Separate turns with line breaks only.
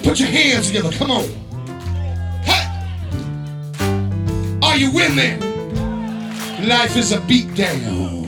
Put your hands together. Come on. Hey. Are you with me? Life is a beatdown.